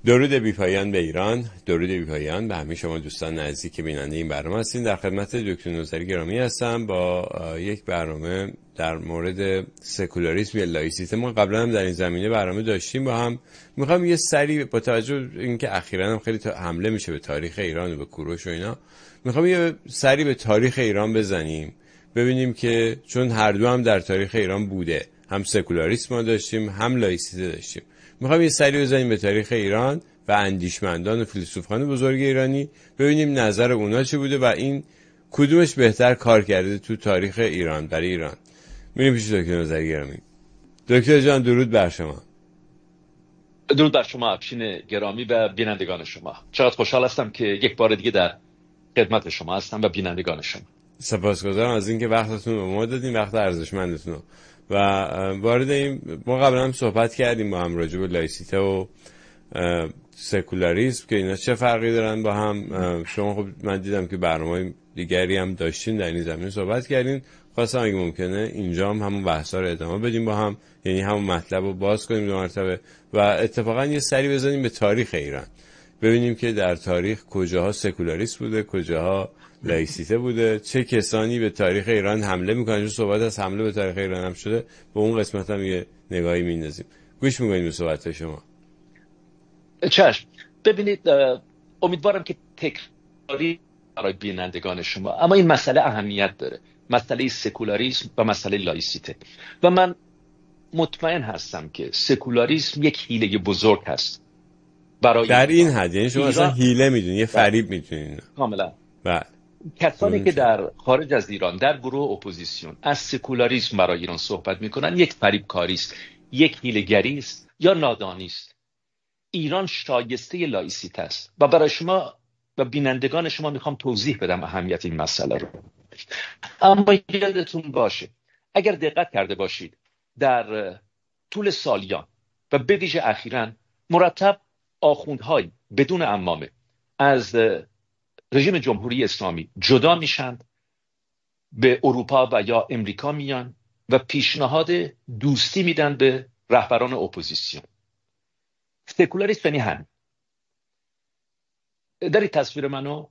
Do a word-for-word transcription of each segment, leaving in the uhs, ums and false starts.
درود بی‌پایان به ایران، درود بی‌پایان به همه شما دوستان نزدیک بیننده این برنامه هستین. در خدمت دکتر نوذری گرامی هستم با یک برنامه در مورد سکولاریسم یا لایسیته. ما قبلا هم در این زمینه برنامه داشتیم با هم. میخوام یه سری با توجه اینکه اخیراً هم خیلی حمله میشه به تاریخ ایران و به کوروش و اینا، میخوام یه سری به تاریخ ایران بزنیم، ببینیم که چون هر دو هم در تاریخ ایران بوده، هم سکولاریسم ما داشتیم هم لایسیته داشتیم. میخوام یه سری بزنیم به تاریخ ایران و اندیشمندان و فیلسوفان بزرگ ایرانی، ببینیم نظر اونا چه بوده و این کدومش بهتر کار کرده تو تاریخ ایران برای ایران. میریم پیش دکتر نوذری گرامی. دکتر جان درود بر شما. درود بر شما افشین گرامی و بینندگان شما. چقدر خوشحال هستم که یک بار دیگه در خدمت شما هستم و بینندگان شما. سپاسگزارم از اینکه وقتتون رو به ما دادین، وقت ارزشمندتون رو. و وارد این ما قبلا هم صحبت کردیم با هم راجع به لایسیته و سکولاریسم که اینا چه فرقی دارن با هم. شما خب من دیدم که برنامه‌های دیگری هم داشتین در این زمینه صحبت کردین. خواستم اگه ممکنه اینجا هم همون بحثا رو ادامه بدیم با هم، یعنی همون مطلب رو باز کنیم دو مرتبه و اتفاقا یه سری بزنیم به تاریخ ایران، ببینیم که در تاریخ کجاها سکولاریسم بوده، کجاها لایسیته بوده، چه کسانی به تاریخ ایران حمله میکنن. چون صحبت از حمله به تاریخ ایران هم شده، به اون قسمت هم یه نگاهی میندازیم. گوش میکنیم به صحبت شما. چشم. ببینید، امیدوارم که تکراری برای بینندگان شما، اما این مسئله اهمیت داره، مسئله سکولاریسم و مسئله لایسیته. و من مطمئن هستم که سکولاریسم یک حیله بزرگ هست برای در این حد، یعنی شما اصلا حیله میدونین، یه فریب میدونین. کاملا. بله. کسانی که در خارج از ایران در گروه اپوزیسیون از سکولاریسم برای ایران صحبت میکنن، یک فریبکاری است، یک حیله‌گری است یا نادانی است. ایران شایسته لایسیته است و برای شما و بینندگان شما میخوام توضیح بدم اهمیت این مسئله رو. اما یادتون باشه، اگر دقت کرده باشید، در طول سالیان و به ویژه اخیراً مرتب آخوندهای بدون عمامه از رژیم جمهوری اسلامی جدا میشن، به اروپا و یا امریکا میان و پیشنهاد دوستی میدن به رهبران اپوزیسیون. سکولاریسم یعنی هم داری تصویر منو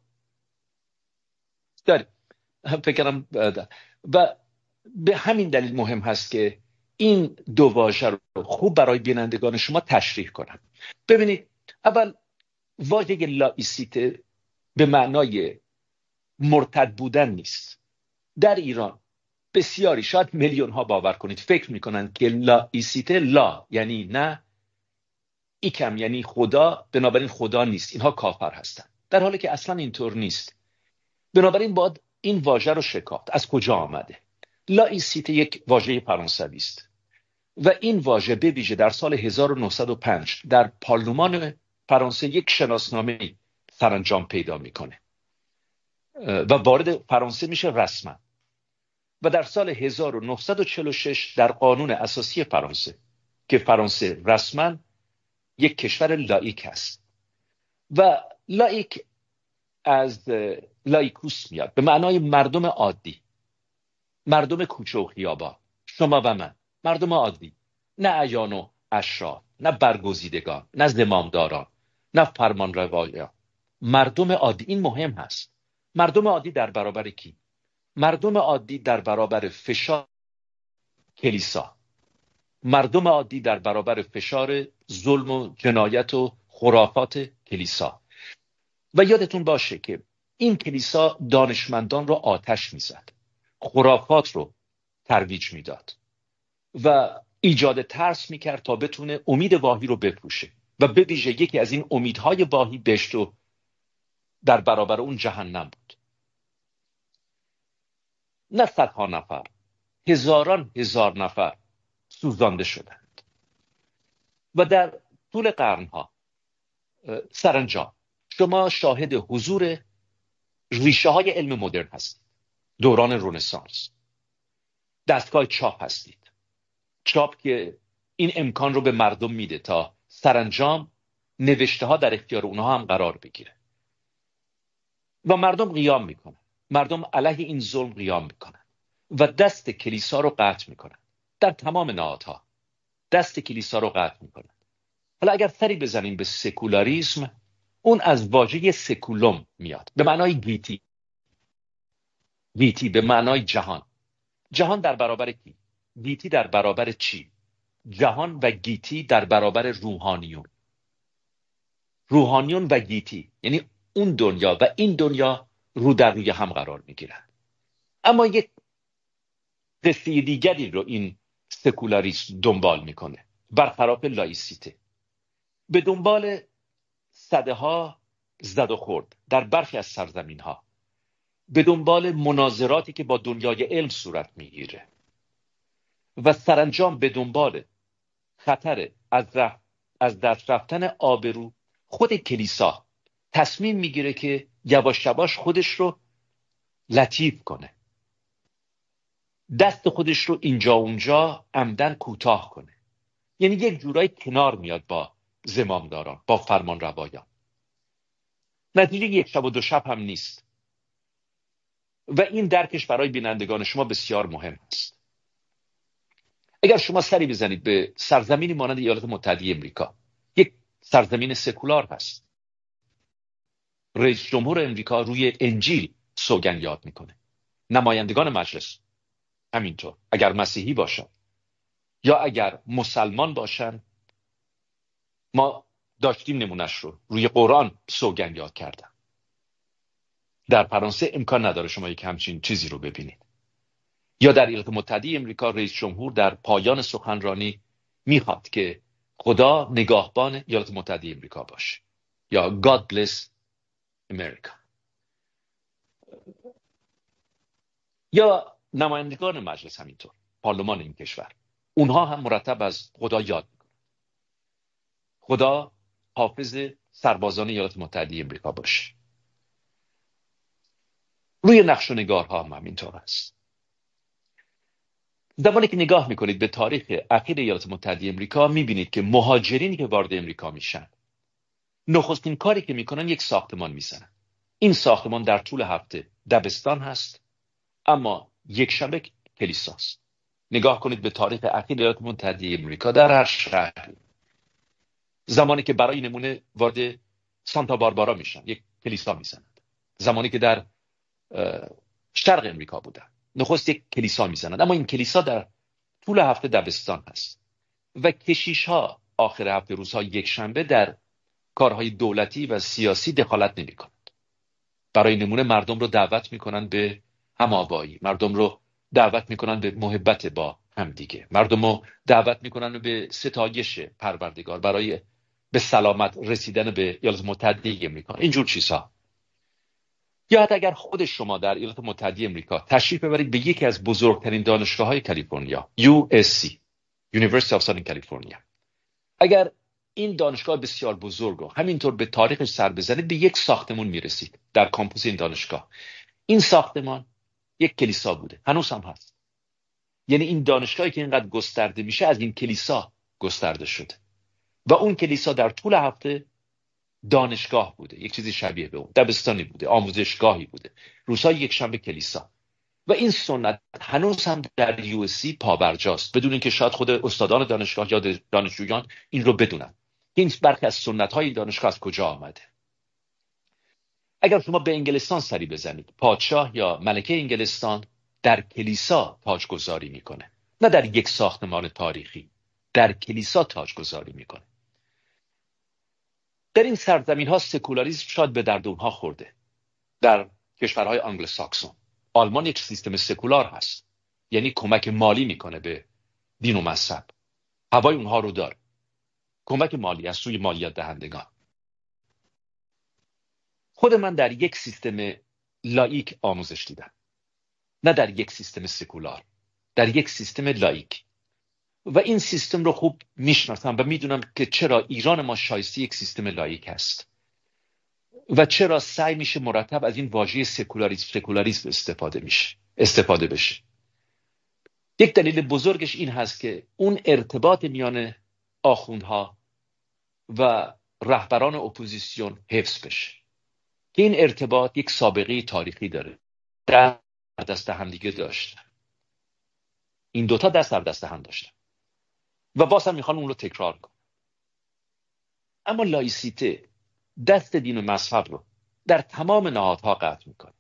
داری فکرم ده. و به همین دلیل مهم هست که این دو واژه رو خوب برای بینندگان شما تشریح کنم. ببینید، اول واژه لایسیته به معنای مرتد بودن نیست. در ایران بسیاری، شاید میلیون ها باور کنید، فکر میکنن که لایسیته لا یعنی نه، ایکم یعنی خدا، بنابراین خدا نیست، اینها کافر هستن، در حالی که اصلا اینطور نیست. بنابراین باید این واژه رو شکافت. از کجا آمده؟ لایسیته یک واژه فرانسوی است و این واژه به ویژه در سال هزار و نهصد و پنج در پارلمان فرانسه یک شناسنامه سرانجام پیدا میکنه و وارد فرانسه میشه رسما. و در سال هزار و نهصد و چهل و شش در قانون اساسی فرانسه که فرانسه رسما یک کشور لایک است و لایک از لایکوس میاد به معنای مردم عادی، مردم کوچه و خیابان، شما و من، مردم عادی، نه اعیان و اشراف، نه برگزیدگان، نه زمامداران، نه فرمانروایان، مردم عادی. این مهم هست. مردم عادی در برابر کی؟ مردم عادی در برابر فشار کلیسا، مردم عادی در برابر فشار ظلم و جنایت و خرافات کلیسا. و یادتون باشه که این کلیسا دانشمندان رو آتش میزد، خرافات رو ترویج میداد و ایجاد ترس میکرد تا بتونه امید واهی رو بپوشه و به ویژه یکی از این امیدهای واهی بهشت و در برابر اون جهنم بود. نه صدها نفر، هزاران هزار نفر سوزانده شدند و در طول قرنها سرانجام شما شاهد حضور ریشه های علم مدرن هستید. دوران رنسانس، دستگاه چاپ هستید، چاپ که این امکان رو به مردم میده تا سرانجام نوشته ها در اختیار اونها هم قرار بگیره و مردم قیام میکنن، مردم علیه این ظلم قیام میکنن و دست کلیسا رو قطع میکنن. در تمام نهادها دست کلیسا رو قطع میکنن حالا اگر سری بزنیم به سکولاریسم، اون از واژه سکولوم میاد به معنای گیتی. گیتی به معنای جهان. جهان در برابر کی؟ گیتی در برابر چی؟ جهان و گیتی در برابر روحانیون. روحانیون و گیتی یعنی اون دنیا و این دنیا رو در روی هم قرار میگیرن. اما یک قصه دیگری رو این سکولاریسم دنبال میکنه، برخلاف لایسیته. به دنبال صده ها زد و خورد در برخی از سرزمین ها، به دنبال مناظراتی که با دنیای علم صورت میگیره و سرانجام به دنبال خطر از رفت از دست رفتن آبرو، خود کلیسا تصمیم میگیره که یواش یواش خودش رو لطیف کنه، دست خودش رو اینجا اونجا عمدن کوتاه کنه. یعنی یک جورایی کنار میاد با زمامداران، با فرمان روایان. نتیجه یک شب و دو شب هم نیست و این درکش برای بینندگان شما بسیار مهم است. اگر شما سری بزنید به سرزمینی مانند ایالات متحده امریکا، یک سرزمین سکولار هست. رئیس جمهور امریکا روی انجیل سوگند یاد میکنه. نمایندگان مجلس همینطور، اگر مسیحی باشن یا اگر مسلمان باشن. ما داشتیم نمونش رو روی قرآن سوگند یاد کردن. در فرانسه امکان نداره شما یک همچین چیزی رو ببینید. یا در ایالات متحده امریکا رئیس جمهور در پایان سخنرانی میخواد که خدا نگاهبان ایالات متحده امریکا باشه، یا God bless America. یا نمایندگان مجلس همینطور، پارلمان این کشور، اونها هم مرتب از خدا یاد میکنن. خدا حافظ سربازان ایالات متحده امریکا باشه. روی نقش و نگارها هم همینطور است. زمانی که نگاه میکنید به تاریخ اخیر ایالات متحده امریکا، میبینید که مهاجرینی که وارد امریکا میشن، نخستین کاری که میکنن یک ساختمان میزنن. این ساختمان در طول هفته دبستان هست، اما یک شنبه کلیساست. نگاه کنید به تاریخ اخیر ایالات متحده امریکا در هر شهر، زمانی که برای نمونه وارد سانتا باربارا میشن، یک کلیسا میزنند. زمانی که در شرق امریکا بودن، نخست یک کلیسا میزنند، اما این کلیسا در طول هفته دبستان هست و کشیش ها آخر هفته روزها یک شنبه در کارهای دولتی و سیاسی دخالت نمی کنند. برای نمونه مردم رو دعوت می کنند به هم‌آوایی، مردم رو دعوت می کنند به محبت با همدیگه، مردم رو دعوت می کنند به ستایش پروردگار، برای به سلامت رسیدن به ایالات متحده امریکا، اینجور چیزها. یا حتی اگر خود شما در ایالات متحده امریکا تشریف ببرید به یکی از بزرگترین دانشگاه‌های کالیفرنیا، یو اس سی، University of Southern California، اگر این دانشگاه بسیار بزرگ رو همینطور به تاریخش سر بزنید، به یک ساختمون میرسید در کامپوس این دانشگاه. این ساختمان یک کلیسا بوده، هنوز هم هست. یعنی این دانشگاهی که اینقدر گسترده میشه از این کلیسا گسترده شده و اون کلیسا در طول هفته دانشگاه بوده، یک چیزی شبیه به اون، دبستانی بوده، آموزشگاهی بوده، روزهای یک شنبه کلیسا. و این سنت هنوز هم در یو اس سی پابرجاست، بدون اینکه شاید خود استادان دانشگاه یا دانشجویان این رو بدونن. این برخی از سنت‌های این دانشگاه از کجا آمده. اگر شما به انگلستان سری بزنید، پادشاه یا ملکه انگلستان در کلیسا تاجگذاری میکنه، نه در یک ساختمان تاریخی، در کلیسا تاجگذاری میکنه. در این سرزمین ها سکولاریسم شاید به درد اونها خورده. در کشورهای آنگلو ساکسون، آلمان یک سیستم سکولار هست، یعنی کمک مالی میکنه به دین و مذهب، هوای اونها رو داره، کمک مالی از سوی مالیات دهندگان. خود من در یک سیستم لاییک آموزش دیدم، نه در یک سیستم سکولار، در یک سیستم لاییک. و این سیستم رو خوب میشناسم و میدونم که چرا ایران ما شایسته یک سیستم لاییک است و چرا سعی میشه مرتب از این واژه سکولاریسم سکولاریسم استفاده میشه استفاده بشه. یک دلیل بزرگش این هست که اون ارتباط میان آخوندها و رهبران اپوزیسیون حفظ بشه، که این ارتباط یک سابقه تاریخی داره. در دست هم دیگه داشتن، این دوتا دست در دست هم داشتن و باز هم میخوان اون رو تکرار کن. اما لایسیته دست دین و مذهب رو در تمام نهادها قطع میکنه.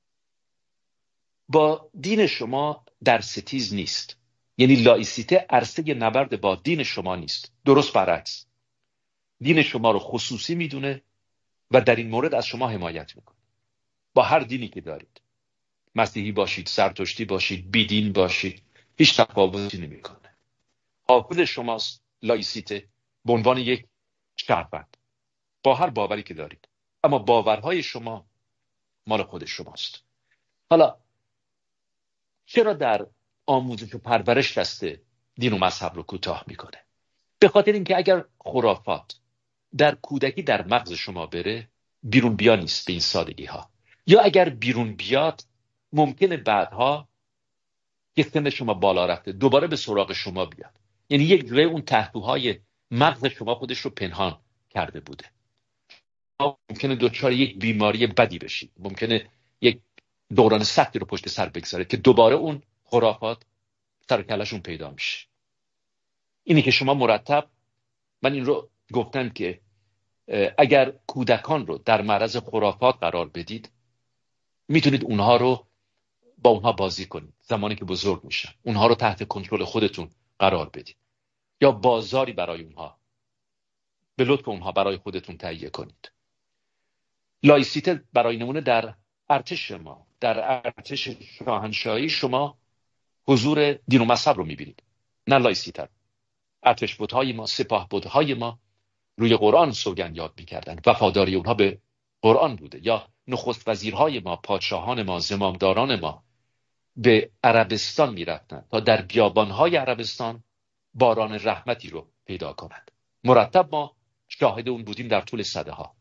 با دین شما در ستیز نیست. یعنی لایسیته عرصه نبرد با دین شما نیست. درست برعکس، دین شما رو خصوصی میدونه و در این مورد از شما حمایت میکنه. با هر دینی که دارید، مسیحی باشید، زرتشتی باشید، بیدین باشید، هیچ تفاوتی نمیکنه. حافظ شماست لایسیته به عنوان یک شهروند با هر باوری که دارید، اما باورهای شما مال خود شماست. حالا چرا در آموزش و پرورش دست دین و مذهب رو کوتاه میکنه؟ به خاطر اینکه اگر خرافات در کودکی در مغز شما بره، بیرون بیا نیست به این سادگی ها. یا اگر بیرون بیاد، ممکنه بعدها که سن شما بالا رفته دوباره به سراغ شما بیاد. یعنی یک جوری اون تحتوهای مغز شما خودش رو پنهان کرده بوده. ممکنه دچار یک بیماری بدی بشید، ممکنه یک دوران سختی رو پشت سر بگذاره که دوباره اون خرافات سر کلشون پیدا میشه. اینی که شما مرتب، من این رو گفتم که اگر کودکان رو در معرض خرافات قرار بدید، میتونید اونها رو با اونها بازی کنید. زمانی که بزرگ میشن اونها رو تحت کنترل خودتون قرار بدید، یا بازاری برای اونها به لطف اونها برای خودتون تهیه کنید. لایسیته برای نمونه در ارتش ما، در ارتش شاهنشاهی شما حضور دین و مذهب رو میبینید، نه لایسیته. ارتش بودهای ما، سپاه بودهای ما روی قرآن سوگند یاد میکردن، وفاداری اونها به قرآن بوده. یا نخست وزیرهای ما، پادشاهان ما، زمامداران ما به عربستان میرفتن تا در بیابانهای عربستان باران رحمتی رو پیدا کنند. مرتب ما شاهد اون بودیم در طول صده ها.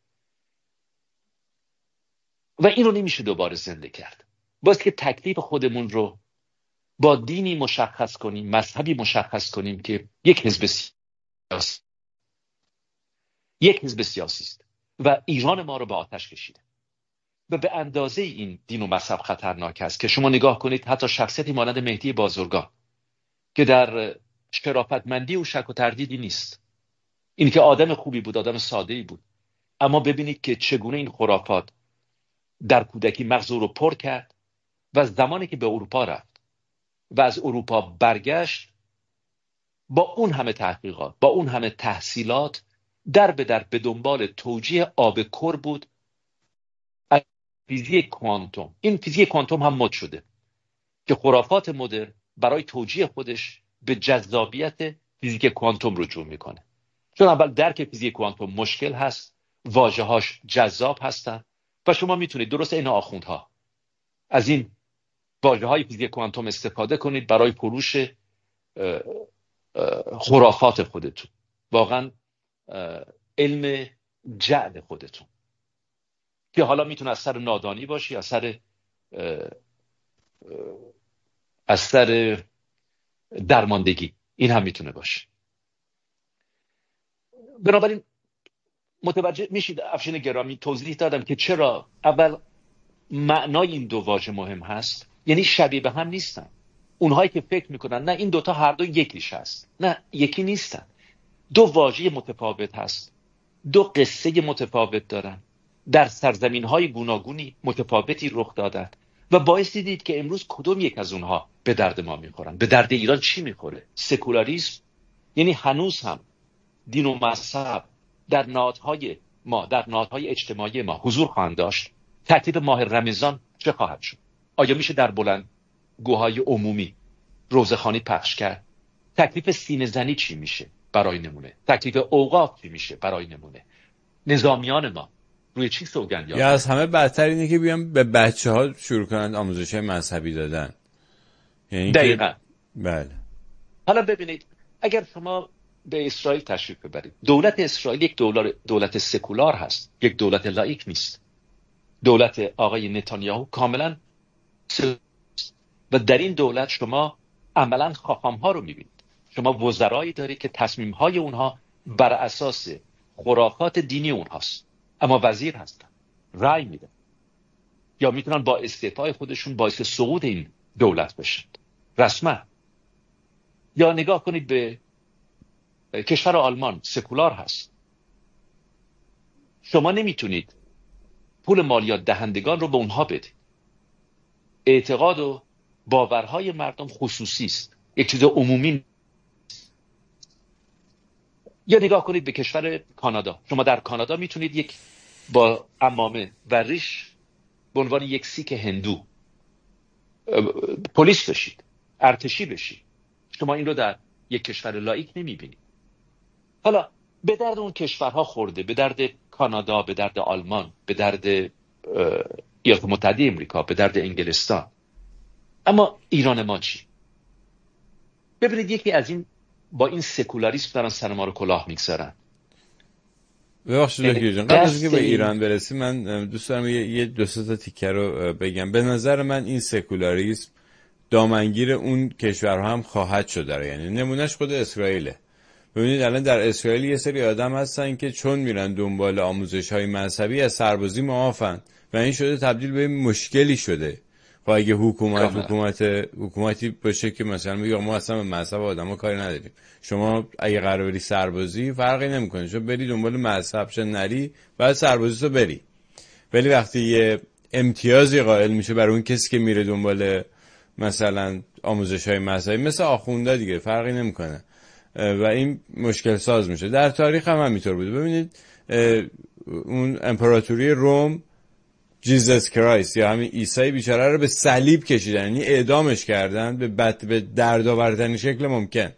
و این رو نمیشه دوباره زنده کرد. باید که تکلیف خودمون رو با دینی مشخص کنیم، مذهبی مشخص کنیم که یک حزب سیاسی یک حزب سیاسی است و ایران ما رو به آتش کشیده. و به اندازه این دین و مذهب خطرناک است که شما نگاه کنید حتی شخصیتی مانند مهدی بازرگان که در شرافتمندی و شک و تردیدی نیست، این که آدم خوبی بود، آدم ساده‌ای بود، اما ببینید که چگونه این خرافات در کودکی مغز او رو پر کرد و زمانی که به اروپا رفت و از اروپا برگشت، با اون همه تحقیقات، با اون همه تحصیلات، در به در به دنبال توجیه آب کر بود از فیزیک کوانتوم. این فیزیک کوانتوم هم مد شده که خرافات مدرن برای توجیه خودش به جذابیت فیزیک کوانتوم رجوع میکنه. چون اول درک فیزیک کوانتوم مشکل هست، واژه‌هاش جذاب هستن و شما میتونید درست این آخوندها از این واژه‌های فیزیک کوانتوم استفاده کنید برای فروش خرافات خودتون، واقعا علم جعل خودتون، که حالا میتونه از سر نادانی باشه یا از سر از سر درماندگی، این هم میتونه باشه. بنابراین متوجه میشید افشین گرامی، توضیح دادم که چرا اول معنای این دو واژه مهم هست. یعنی شبیه به هم نیستن. اونهایی که فکر میکنن نه این دوتا هر دو یکیش هست، نه، یکی نیستن. دو واژه متفاوت هست، دو قصه متفاوت دارن، در سرزمین‌های گوناگونی متفاوتی رخ دادن و باعث دیدید که امروز کدوم یک از اونها به درد ما میخورن. به درد ایران چی میخوره؟ سکولاریسم. یعنی هنوز هم دین و مذهب در نهادهای ما، در نهادهای اجتماعی ما حضور خواهند داشت. ترتیب ماه رمضان چه خواهد شد؟ آیا میشه در بلند گوهای عمومی روزخوانی پخش کرد؟ تکلیف سینه زنی چی میشه برای نمونه؟ تکلیف اوقاف چی میشه برای نمونه؟ نظامیان ما روی چی سوگند یاد؟ یا از همه بدتر اینه که بیان به بچه ها شروع کنند آموزش مذهبی دادن. یعنی دقیقا. که بله. حالا ببینید، اگر شما به اسرائیل تشریف ببرید، دولت اسرائیل یک دولت دولت سکولار هست، یک دولت لایک نیست. دولت آقای نتانیاهو کاملا و در این دولت شما عملا خاخام‌ها رو می‌بینید. شما وزرایی دارید که تصمیم‌های اونها بر اساس خرافات دینی اونهاست، اما وزیر هستن، رأی میدن، یا میتونن با استعفای خودشون باعث سقوط این دولت بشن رسما. یا نگاه کنید به کشور آلمان، سکولار هست، شما نمیتونید پول مالیات دهندگان رو به اونها بدید. اعتقاد و باورهای مردم خصوصی است، یک چیز عمومی. یا نگاه کنید به کشور کانادا. شما در کانادا میتونید یک با عمامه و ریش به عنوان یک سیک هندو پلیس بشید، ارتشی بشید. شما این رو در یک کشور لاییک نمیبینید. حالا به درد اون کشورها خورده، به درد کانادا، به درد آلمان، به درد ایالات متحده امریکا، به درد انگلستان. اما ایران ما چی؟ ببینید یکی از این با این سکولاریسم دارن سر ما رو کلاه میگذارن. ببخشید دکتر جان، قبل از اینکه به ایران برسیم من دوست دارم یه, یه دو سه تا تیکه رو بگم. به نظر من این سکولاریسم دامنگیر اون کشورها هم خواهد شد. یعنی نمونهش خود اسرائیله. ببینید الان در اسرائیل یه سری آدم هستن که چون میرن دنبال آموزش‌های مذهبی از سربازی معافن و این شده تبدیل به مشکلی شده. خب اگه حکومت حکومت حکومتی باشه که مثلا میگه ما اصلا به مذهب آدم‌ها کاری نداریم، شما اگه قرار بری سربازی فرقی نمی‌کنه، شما بری دنبال مذهب چه نری بعد سربازی تو بری. ولی وقتی یه امتیازی قائل میشه برای اون کسی که میره دنبال مثلا آموزش‌های مذهبی مثل آخوندا دیگه فرقی نمی‌کنه و این مشکل ساز میشه. در تاریخ هم همینطور بوده. ببینید اون امپراتوری روم جیزس کرایست یا همین عیسی بیچاره رو به صلیب کشیدن، یعنی اعدامش کردن به بد به دردآورترین شکل ممکن.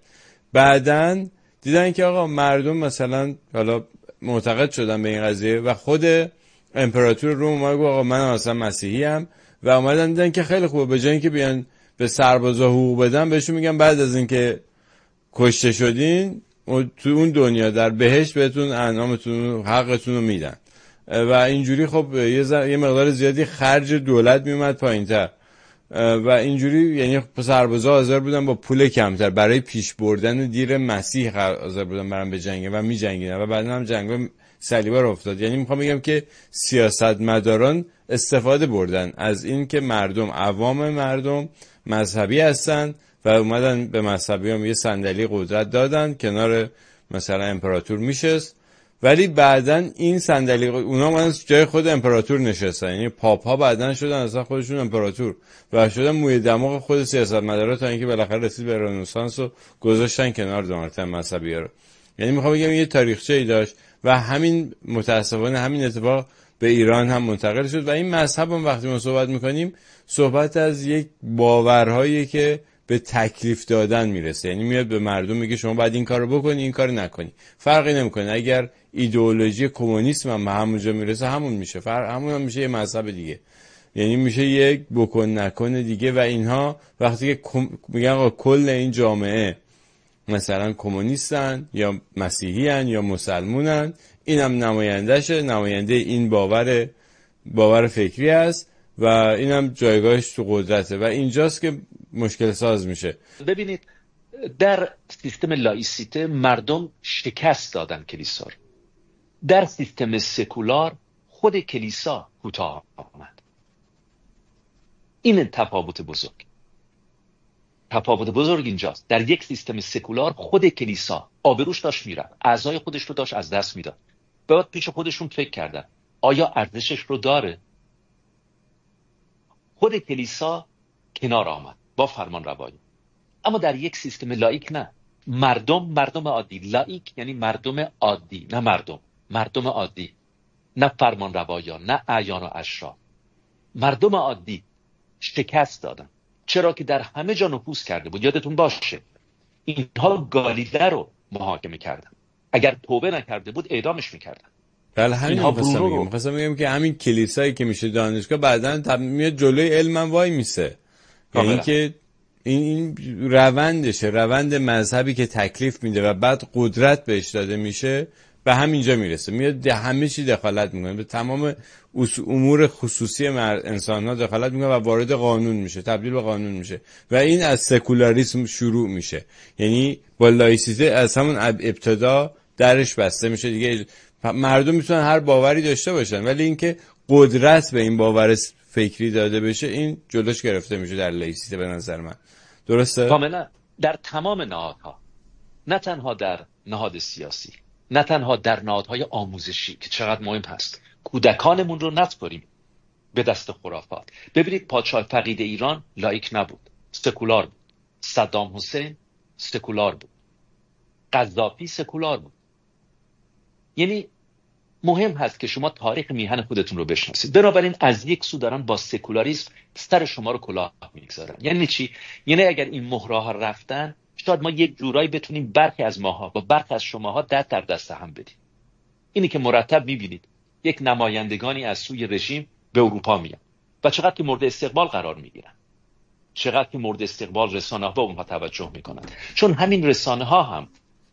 بعدن دیدن که آقا مردم مثلا حالا معتقد شدن به این قضیه و خود امپراتور روم اومد گفت آقا من اصلا مسیحی ام و اومدن دیدن که خیلی خوبه، به جای اینکه بیان به سربازا حقوق بدن بهشون میگن بعد از اینکه کشته شدین تو اون دنیا در بهشت بهتون انعامتون حقتون رو میدن و اینجوری خب یه, زر... یه مقدار زیادی خرج دولت میومد پایینتر و اینجوری یعنی سربازا حاضر بودن با پول کمتر برای پیش بردن دیر مسیح حاضر بودن برن به جنگ و میجنگیدن و بعدا هم جنگ صلیبا رو افتاد. یعنی میخوام بگم که سیاستمداران استفاده بردن از این که مردم عوام مردم مذهبی هستن و اومدن به مذهبی هم یه صندلی قدرت دادن کنار مثلا امپراتور میشست، ولی بعدن این صندلی اونا اومدن جای خود امپراتور نشستن، یعنی پاپ ها بعدن شدن اصلا خودشون امپراتور و شدن موی دماغ خود سیاستمدارا تا اینکه بالاخره رسید به رنسانس و گذاشتن کنار دامرتن مذهبی رو. یعنی میخوام بگم یه تاریخچه ای داشت و همین متاسفانه همین اتفاق به ایران هم منتقل شد و این مذهب هم وقتی ما صحبت میکنیم صحبت از یک باورهایی که به تکلیف دادن میرسه، یعنی میاد به مردم میگه شما باید این کارو بکنی این کارو نکنی، فرقی نمیکنه. اگر ایدئولوژی کمونیسم هم به همونجا میرسه همون میشه، فرق همون هم میشه یه مذهب دیگه، یعنی میشه یک بکن نکن دیگه. و اینها وقتی که میگن آقا کل این جامعه مثلا کمونیستن یا مسیحیان یا مسلمونن، اینم نمایندهشه، نماینده این باور باور فکری است و اینم جایگاهش تو قدرته و اینجاست که مشکل ساز میشه. ببینید در سیستم لایسیته مردم شکست دادن کلیسا رو، در سیستم سکولار خود کلیسا کوتاه آمد. این تفاوت بزرگ تفاوت بزرگ اینجاست. در یک سیستم سکولار خود کلیسا آبروش داشت میرفت، اعضای خودش رو داشت از دست میداد. بعد پیش خودشون فکر کردن آیا ارزشش رو داره؟ خود کلیسا کنار آمد با فرمان روایی. اما در یک سیستم لایک نه، مردم مردم عادی، لایک یعنی مردم عادی، نه مردم مردم عادی، نه فرمان روایان، نه اعیان و اشراف، مردم عادی شکست دادن. چرا که در همه جا نفوذ کرده بود. یادتون باشه اینها گالیله رو محاکمه کردن، اگر توبه نکرده بود اعدامش میکردن. بله همین می‌خواستم بگم می‌خواستم بگم که همین کلیسایی که میشه دانشگاه بعداً میاد جلوی علم وای میسه، یعنی که این روندشه، روند مذهبی که تکلیف میده و بعد قدرت بهش داده میشه به همینجا میرسه، میاد همه چی دخالت میکنه، به تمام امور خصوصی انسان‌ها دخالت میکنه و وارد قانون میشه، تبدیل به قانون میشه و این از سکولاریسم شروع میشه. یعنی با لایسیته از همون ابتدا درش بسته میشه دیگه. مردم میتونن هر باوری داشته باشن ولی اینکه قدرت به این باور فکری داده بشه این جلوش گرفته میشه در لایسیته به نظر من. درسته؟ کاملا در تمام نهادها، نه تنها در نهاد سیاسی، نه تنها در نهادهای آموزشی که چقدر مهم هست، کودکانمون رو نسپاریم به دست خرافات. ببینید پادشاه فقید ایران لایک نبود، سکولار بود. صدام حسین سکولار بود. قذافی سکولار بود. یعنی مهم هست که شما تاریخ میهن خودتون رو بشناسید. بنابراین از یک سو دارن با سکولاریسم سر شما رو کلاه میگذارن. یعنی چی؟ یعنی اگر این مهرها رفتن، شاید ما یک جورایی بتونیم برخی از ماها با برخی از شماها دست در دست هم بدیم. اینی که مرتب میبینید یک نمایندگانی از سوی رژیم به اروپا میان و چقدر که مورد استقبال قرار میگیرن، چقدر که مورد استقبال رسانه‌ها به اونها توجه میکنن، چون همین رسانه‌ها هم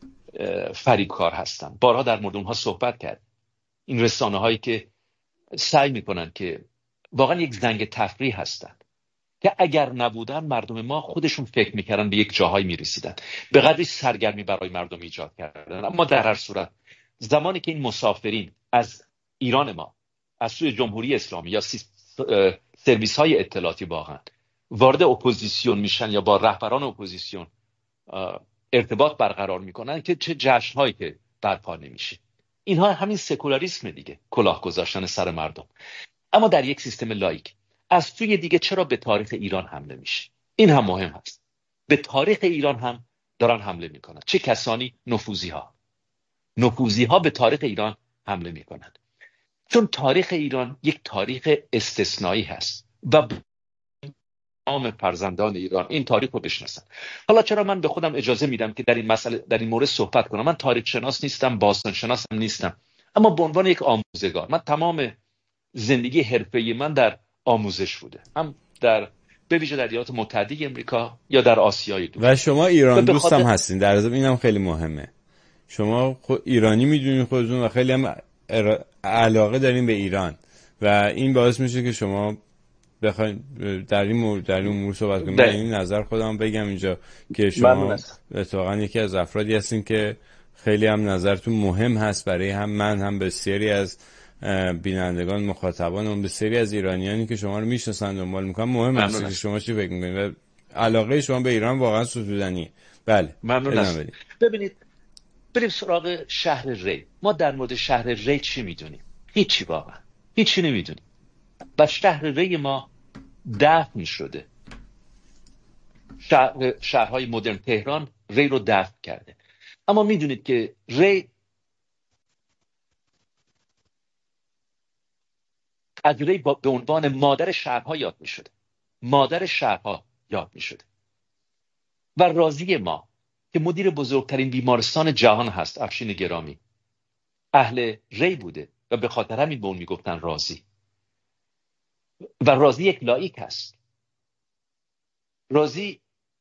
فریبکار هستن. بارها در مورد اونها صحبت کرد. این رسانه‌هایی که سعی میکنن که واقعا یک زنگ تفریح هستن که اگر نبودن مردم ما خودشون فکر میکردن به یک جاهایی میرسیدن، به قدری سرگرمی برای مردم ایجاد کردن. اما در هر صورت زمانی که این مسافرین از ایران ما از سوی جمهوری اسلامی یا سرویس های اطلاعاتی واقعا وارد اپوزیسیون میشن یا با رهبران اپوزیسیون ارتباط برقرار میکنن که چه جشنهایی که برپا نمیشه. اینها همین سکولاریسم دیگه، کلاه گذاشتن سر مردم. اما در یک سیستم لایک از سوی دیگه چرا به تاریخ ایران حمله میشه؟ این هم مهم هست. به تاریخ ایران هم دارن حمله میکنن. چه کسانی؟ نفوذی ها. نفوذی ها به تاریخ ایران حمله میکنن. چون تاریخ ایران یک تاریخ استثنایی هست و تمام فرزندان ایران این تاریخ رو بشناسن. حالا چرا من به خودم اجازه میدم که در این مسئله در این مورد صحبت کنم؟ من تاریخ شناس نیستم، باستان شناس هم نیستم، اما به عنوان یک آموزگار، من تمام زندگی حرفه‌ای من در آموزش بوده، هم در به ویژه در ایالات متحده امریکا یا در آسیای دور. و شما ایران و دوست خاطر... هم هستین. در ضمن اینم خیلی مهمه. شما خود ایرانی میدونین خودتون و خیلی هم علاقه دارین به ایران و این باعث میشه که شما بخواید در این مورد در این امور صحبت کنید. من این نظر خودم بگم اینجا که شما اتفاقا یکی از افرادی هستین که خیلی هم نظرتون مهم هست برای هم من هم بسیاری از بینندگان مخاطبان و بسیاری از ایرانیانی که شما رو میشناسن دنبال میکنن مهم هست که شما چی فکر میکنید و علاقه شما به ایران واقعا ستودنیه. بله ممنون. ببینید بریم سراغ شهر ری. ما در مورد شهر ری چی میدونیم؟ هیچی، واقعا هیچی نمیدونیم. و شهر ری ما دفن شده. شهر، شهرهای مدرن تهران ری رو دفن کرده. اما میدونید که ری از ری به عنوان مادر شهرها یاد میشده. مادر شهرها یاد میشده. و رازی ما که مدیر بزرگترین بیمارستان جهان هست، افشین گرامی، اهل ری بوده و به خاطر همین به اون میگفتن رازی. و رازی یک لایک هست. رازی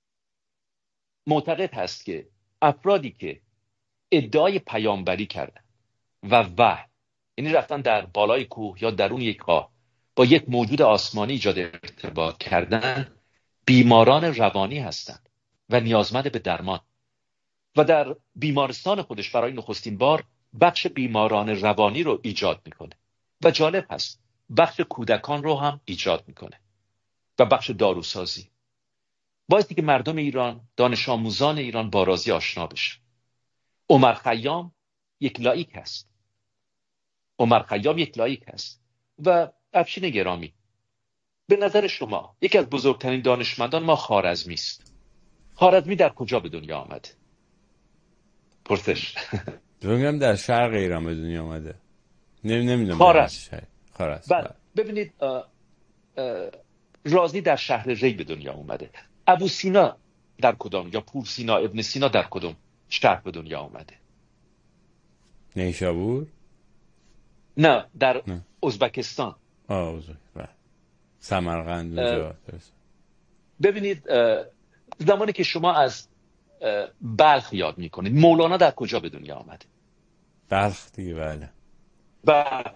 معتقد هست که افرادی که ادعای پیامبری کردن و وحی، یعنی رفتن در بالای کوه یا درون یک غار با یک موجود آسمانی ایجاد ارتباط کردن، بیماران روانی هستند و نیازمند به درمان. و در بیمارستان خودش برای نخستین بار بخش بیماران روانی رو ایجاد میکنه. و جالب هست بخش کودکان رو هم ایجاد میکنه و بخش داروسازی. باعثی که مردم ایران، دانش آموزان ایران با رازی آشنا بشه. عمر خیام یک لایک هست. عمر خیام یک لایک هست. و افشین گرامی، به نظر شما یکی از بزرگترین دانشمندان ما خوارزمی است. خوارزمی در کجا به دنیا آمده؟ پرسش. میگم در شرق ایران به دنیا آمده. نمیدونم. خوارزم. خوارزم. بله. ببینید اه، اه، رازی در شهر ری به دنیا اومده. ابو سینا در کدام، یا پور سینا ابن سینا در کدام شهر به دنیا اومده؟ نیشابور؟ نه، در نه. ازبکستان. آه ازبکستان. سمرقند اونجا. ببینید زمانی که شما از بلخ یاد میکنید، مولانا در کجا به دنیا آمده؟ بلخ دیگه. بله. بلخ.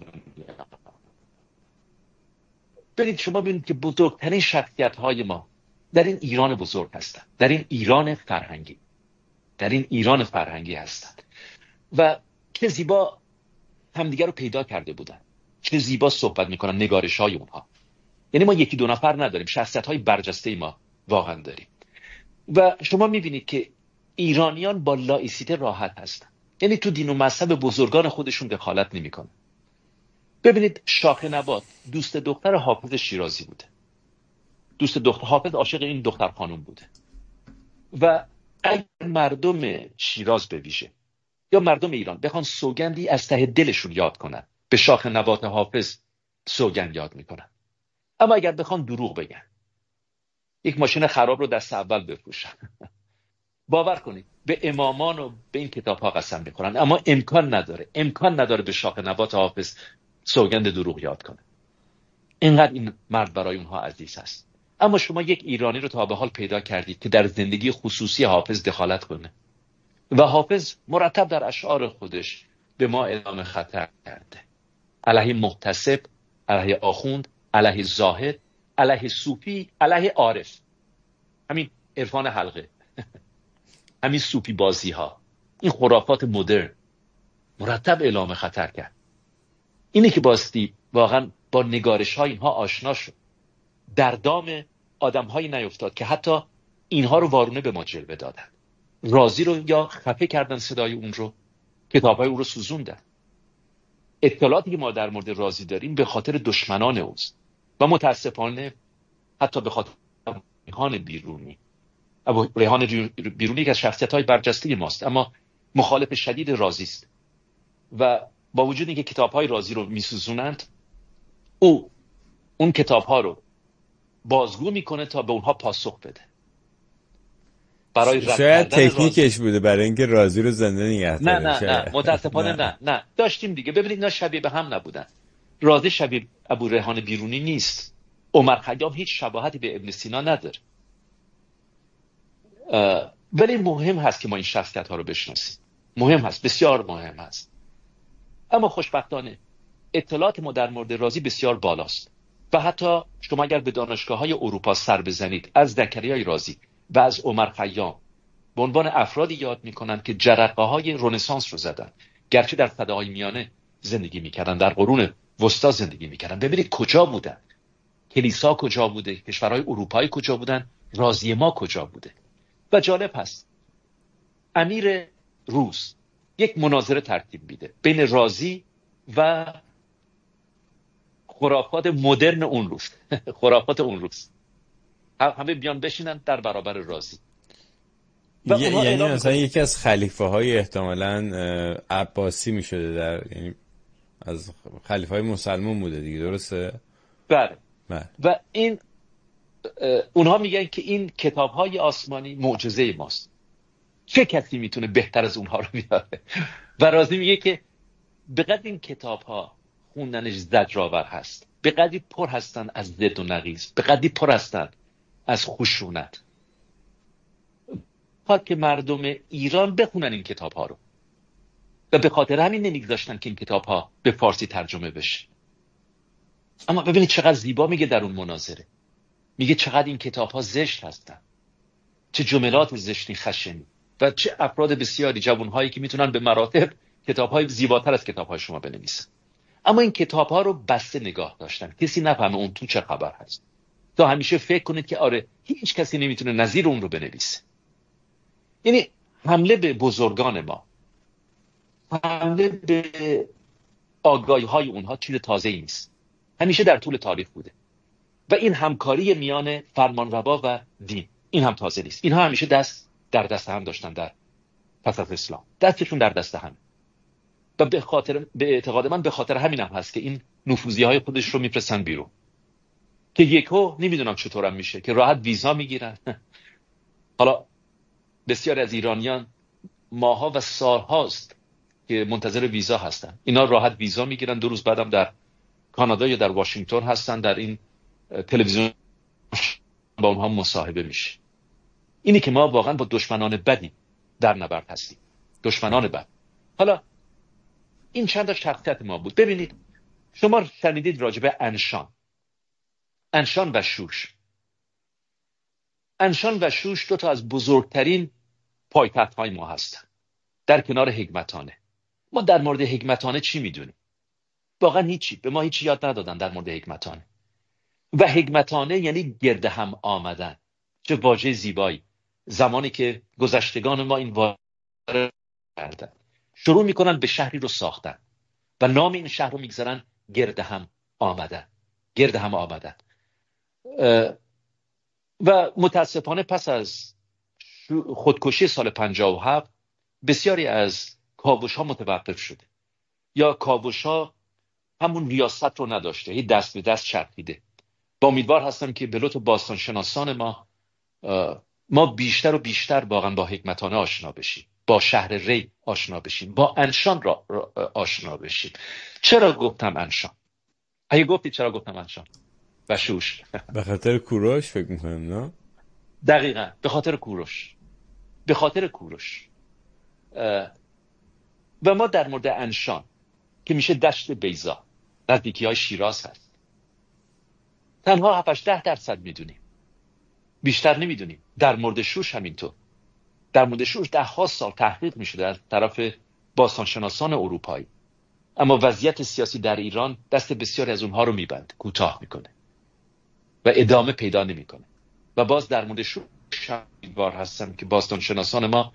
ببینید شما ببینید که بزرگترین شخصیت های ما در این ایران بزرگ هستند، در این ایران فرهنگی، در این ایران فرهنگی هستند و چه زیبا همدیگر رو پیدا کرده بودن، چه زیبا صحبت میکنن، نگارش های اونها. یعنی ما یکی دو نفر نداریم، شخصیت های برجسته ما واقعا داریم. و شما میبینید که ایرانیان با لایسیته راحت هستند. یعنی تو دین و مذهب بزرگان خودشون دخالت نمیکنه. ببینید شاخ نبات دوست دختر حافظ شیرازی بوده. دوست دختر حافظ عاشق این دختر خانم بوده و اگر مردم شیراز به ویژه یا مردم ایران بخوان سوگندی از ته دلشون یاد کنن، به شاخ نبات حافظ سوگند یاد میکنن. اما اگر بخوان دروغ بگن، یک ماشین خراب رو دست اول بفروشن، باور کنید به امامان و به این کتاب ها قسم بخورن، اما امکان نداره امکان نداره به شاخ نبات حافظ سوگند دروغ یاد کنه. اینقدر این مرد برای اونها عزیز است. اما شما یک ایرانی رو تا به حال پیدا کردید که در زندگی خصوصی حافظ دخالت کنه و حافظ مرتب در اشعار خودش به ما اعلام خطر کرده، علیه محتسب، علیه آخوند، علیه زاهد، علیه صوفی، علیه عارف. همین عرفان حلقه، همین صوفی بازی ها، این خرافات مدرن مرتب اعلام خطر کرد. اینه که باستی واقعا با نگارش های اینها آشنا شد، در دام آدم هایی نیفتاد که حتی اینها رو وارونه به ما جلوه دادن. رازی رو یا خفه کردن صدای اون رو، کتاب های اون رو سوزوندن. اطلاعاتی که ما در مورد رازی داریم به خاطر دشمنان اوست و متاسفانه حتی به خاطر ریحان بیرونی. ابو ریحان بیرونی که از شخصیت های برجسته ماست اما مخالف شدید رازی است و با وجود اینکه کتاب های رازی رو میسوزونند، او اون کتاب ها رو بازگو میکنه تا به اونها پاسخ بده. برای شاید تکنیکش رازی... بوده برای اینکه رازی رو زنده نگه داره. نه نه نه متاسفانه نه. نه نه داشتیم دیگه. ببینید اینا شبیه به هم نبودن. رازی شبیه ابو ریحان بیرونی نیست. عمر خیام هیچ شباهتی به ابن سینا نداره. ولی مهم هست که ما این شخصیت ها رو بشناسیم. مهم هست، بسیار مهم هست. اما خوشبختانه اطلاعات ما در مورد رازی بسیار بالاست و حتی شما اگر به دانشگاه های اروپا سر بزنید، از زکریای رازی و از عمر خیام به عنوان افرادی یاد میکنن که جرقه های رنسانس رو زدن، گرچه در فضاهای میانه زندگی میکردن، در قرون وسطا زندگی میکردن. ببینید کجا بودن، کلیسا کجا بوده، کشورهای اروپایی کجا بودن، رازی ما کجا بوده. و جالب هست امیر روس یک مناظره ترتیب میده بین رازی و خرافات مدرن اون روز خرافات اون روز همه بیان بشینن در برابر رازی. ی- یعنی مثلا یکی از خلیفه های احتمالاً عباسی می شده، در یعنی از خلیفه های مسلمان بوده دیگه، درسته؟ بله. بله. و این اونها میگن که این کتاب های آسمانی معجزه ماست، چه کسی میتونه بهتر از اونها رو بیاره؟ و رازی میگه که به قدر این کتاب ها خوندنش زجرآور هست، به قدری پر هستن از ضد و نقیض، به قدری پر هستن از خشونت، تا که مردم ایران بخونن این کتاب ها رو و به خاطر همین نمیگذاشتن که این کتاب ها به فارسی ترجمه بشه. اما ببینید چقدر زیبا میگه در اون مناظره، میگه چقدر این کتاب ها زشت هستن، چه جملات زشتی خشنی و چه افراد بسیاری جوانهایی که میتونن به مراتب کتاب های زیباتر از کتاب های شما بنویسن. اما این کتاب ها رو بسته نگاه داشتن، کسی نفهمه اون تو چه خبر هست. تا همیشه فکر کنید که آره هیچ کسی نمیتونه نظیر اون رو بنویسه. یعنی حمله به بزرگان ما، حمله به آگاهی های اونها چیز تازه‌ای نیست، همیشه در طول تاریخ بوده. و این همکاری میان فرمانروا و دین، این هم تازه نیست. اینها همیشه دست در دست هم داشتن در پس از اسلام، دستشون در دست هم. و به خاطر به اعتقاد من به خاطر همین هم هست که این نفوذی های خودش رو میفرستن بیرون که یکو نمیدونم چطورم میشه که راحت ویزا میگیرن. حالا بسیاری از ایرانیان ماها و سالهاست که منتظر ویزا هستن، اینا راحت ویزا میگیرن، دو روز بعدم در کانادا یا در واشنگتن هستن، در این تلویزیون با اونها مصاحبه میشه. اینی که ما واقعا با دشمنان بدی در نبرد هستیم، دشمنان بد. حالا این چند تا شخصیت ما بود. ببینید شما شنیدید راجع به انشان انشان و شوش. انشان و شوش دو تا از بزرگترین پایتخت های ما هستن در کنار حکمتانه. ما در مورد حکمتانه چی میدونیم؟ واقعا هیچی. به ما هیچی یاد ندادن در مورد حکمتانه. و حکمتانه یعنی گرد هم آمدن. چه واژه زیبایی. زمانی که گذشتگان ما این واژه کردن، شروع میکنن به شهری رو ساختن و نام این شهر رو میگذارن گرد هم آمدن. گرد هم آمدن و متاسفانه پس از خودکشی سال پنجاه و هفت بسیاری از کاوش ها متوقف شده یا کاوش ها همون ریاست رو نداشته، هی دست به دست چرخیده. با امیدوار هستم که به لطف باستانشناسان ما ما بیشتر و بیشتر واقعا با حکمتانه آشنا بشیم، با شهر ری آشنا بشیم، با انشان را, را آشنا بشیم. چرا گفتم انشان؟ اگه گفتی چرا گفتم انشان و شوش؟ به خاطر کوروش فکر میکنم، نه؟ دقیقا به خاطر کوروش، به خاطر کوروش. و ما در مورد انشان که میشه دشت بیضا نزدیکی های شیراز هست تنها هفت ده درصد میدونیم، بیشتر نمیدونیم. در مورد شوش همینطور. در مورد شوش ده ها سال تحقیق میشده از طرف باستانشناسان اروپایی، اما وضعیت سیاسی در ایران دست بسیاری از اونها رو میبنده، کوتاه میکنه و ادامه پیدا نمیکنه. و باز در مورد شوش امیدوار هستم که باستانشناسان ما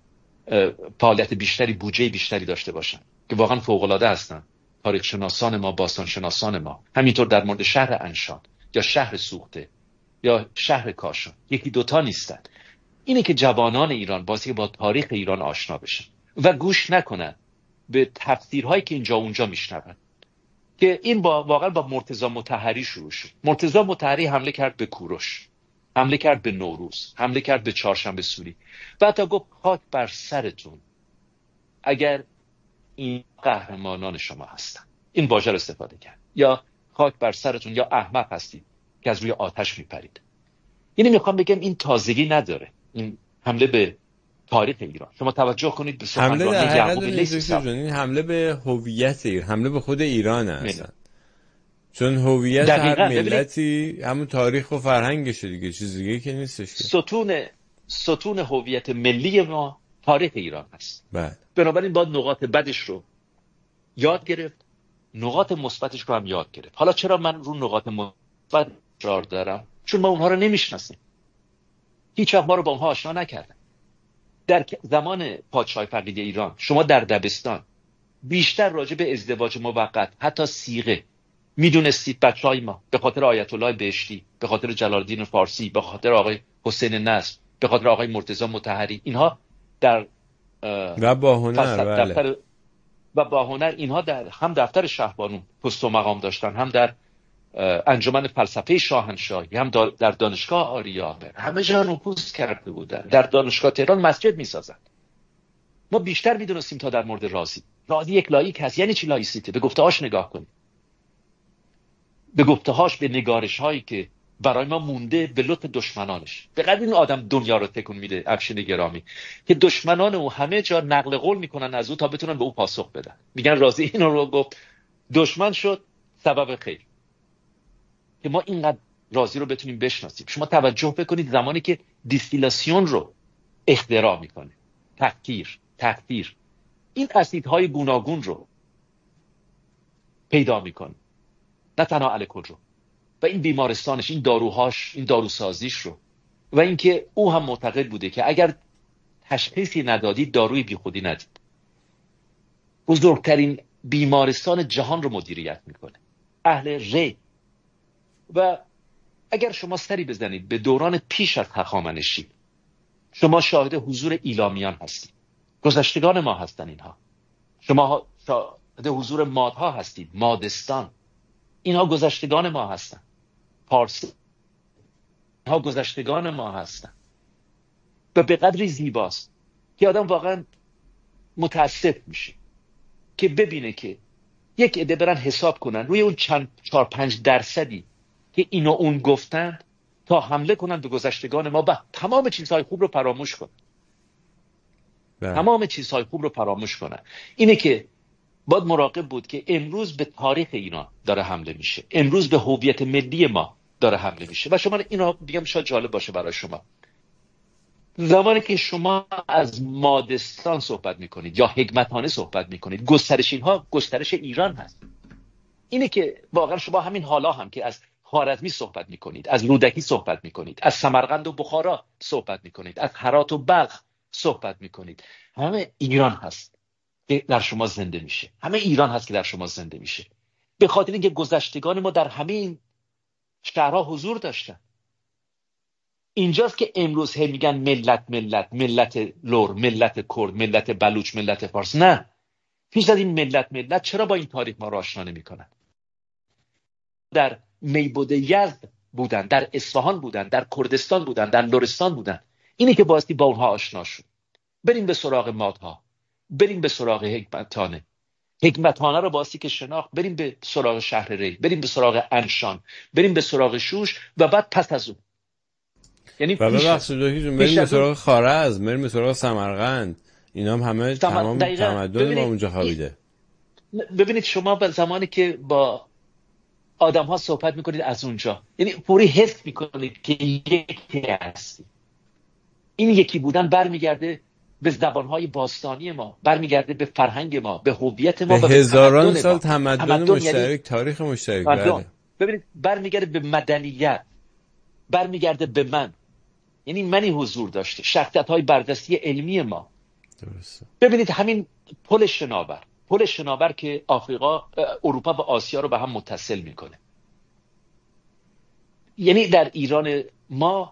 فعالیت بیشتری، بودجه بیشتری داشته باشن که واقعا فوق العاده هستن. تاریخ شناسان ما، باستانشناسان ما. همینطور در مورد شهر انشان یا شهر سوخته یا شهر کاشان، یکی دوتا نیستن. اینه که جوانان ایران بازی با تاریخ ایران آشنا بشن و گوش نکنن به تفسیرهایی که اینجا اونجا میشنون. که این با واقعا با مرتضی مطهری شروع شد. مرتضی مطهری حمله کرد به کوروش، حمله کرد به نوروز، حمله کرد به چهارشنبه سوری و حتی گفت خاک بر سرتون اگر این قهرمانان شما هستن. این واژه رو استفاده کرد. یا خاک بر سرتون یا احمق هستید که از روی آتش میپرید. یعنی میخوام بگم این تازگی نداره، این حمله به تاریخ ایران. شما توجه کنید به سخنرانی یعقوب لیثی. این حمله به هویت ایران، حمله به خود ایران هستن. چون هویت هر ملتی همون تاریخ و فرهنگشه دیگه، چیز دیگه که نیستش. ستون ستون هویت ملی ما تاریخ ایران هست. بله. بنابراین باید نقاط بدش رو یاد گرفت، نقاط مثبتش رو هم یاد گرفت. حالا چرا من رو نقاط مثبت اصرار دارم؟ چون ما اونها رو نمیشناسیم. هیچ وقت ما رو با اونها آشنا نکردن. در زمان پادشاهی فقید ایران شما در دبستان بیشتر راجع به ازدواج موقت، حتی صیغه میدونستید. بچهای ما به خاطر آیت الله بهشتی، به خاطر جلال الدین فارسی، به خاطر آقای حسین نصر، به خاطر آقای مرتضی مطهری، اینها در و با هنر دفتر و با هنر اینها در هم دفتر شهبانون پست و مقام داشتن، هم در انجمن فلسفه شاهنشاهی، هم در دانشگاه آریا. همه جا نفوذ کرده بودن. در دانشگاه تهران مسجد میسازن. ما بیشتر میدونستیم تا در مورد رازی. رازی یک لاییک هست. یعنی چی لایسیته؟ به گفته‌هاش نگاه کنید، به گفته‌هاش، به نگارش‌هایی که برای ما مونده به لطف دشمنانش. به قدر این آدم دنیا رو تکون میده، افشین گرامی، که دشمنان او همه جا نقل قول میکنن از او تا بتونن به او پاسخ بدن. میگن رازی اینو رو گفت، دشمن شد سبب خیر. که ما اینقدر رازی رو بتونیم بشناسیم. شما توجه بکنید زمانی که دیستیلاسیون رو اختراع میکنه، تفکیر، تفکیر، این اسیدهای گوناگون رو پیدا میکنه، نه تنها الکل رو، و این بیمارستانش، این داروهاش، این داروسازیش رو، و اینکه او هم معتقد بوده که اگر تشخیصی ندادید داروی بیخودی ندید. بزرگترین بیمارستان جهان رو مدیریت میکنه، اهل ری. و اگر شما سری بزنید به دوران پیش از هخامنشی، شما شاهد حضور ایلامیان هستید. گذشتگان ما هستن اینها. شما شاهد حضور مادها هستید، مادستان. اینها گذشتگان ما هستن. پارسی، اینها گذشتگان ما هستن. و به قدری زیباست که آدم واقعا متاسف میشه که ببینه که یک عده برن حساب کنن روی اون چند چهار پنج درصدی که اینو اون گفتند تا حمله کنن به گذشتگان ما و تمام چیزهای خوب رو فراموش کنن. بله. تمام چیزهای خوب رو فراموش کنن. اینه که باید مراقب بود که امروز به تاریخ ایران داره حمله میشه، امروز به هویت ملی ما داره حمله میشه. و شما اینو بگم شاید جالب باشه برای شما، زمانی که شما از مادستان صحبت میکنید یا حکمتانه صحبت میکنید، گسترش اینها گسترش ایران هست. اینه که واقعا شما همین حالا هم که از خوارزمی صحبت میکنید، از رودکی صحبت میکنید، از سمرقند و بخارا صحبت میکنید، از هرات و بلخ صحبت میکنید، همه ایران هست. در شما زنده میشه. همه ایران هست که در شما زنده میشه، به خاطر اینکه گذشتگان ما در همه این شهرها حضور داشتن. اینجاست که امروز هم میگن ملت ملت ملت لور، ملت کرد، ملت بلوچ، ملت فارس. نه، پیش از این ملت ملت چرا با این تاریخ ما رو آشنا نمیکنن؟ در میبود یزد بودن، در اصفهان بودن، در کردستان بودن، در لرستان بودن. اینی که بایستی با اونها آشنا شد. بریم به سراغ مادها، بریم به سراغ حکمتانه، حکمتانه رو بایستی که شناخت. بریم به سراغ شهر ری، بریم به سراغ انشان، بریم به سراغ شوش و بعد پس از اون، یعنی و ببخشید دکتر جون، بریم به سراغ خوارزم، بریم به سراغ سمرقند. اینا هم همه تمام تمدن ما اونجا خوابیده. ببینید شما به زمانی که با آدم ها صحبت میکنید از اونجا، یعنی فوری حس میکنید که یکی هستی. این یکی بودن برمیگرده به زبانهای باستانی ما، برمیگرده به فرهنگ ما، به هویت ما، به هزاران سال تمدن, تمدن مشترک، یعنی تاریخ مشترک. بله. ببینید برمیگرده به مدنیت، برمیگرده به من، یعنی منی حضور داشته، شخصیت های بردستی علمی ما. درسته. ببینید همین پل شناور، پل شناور که آفریقا، اروپا و آسیا رو به هم متصل میکنه. یعنی در ایران ما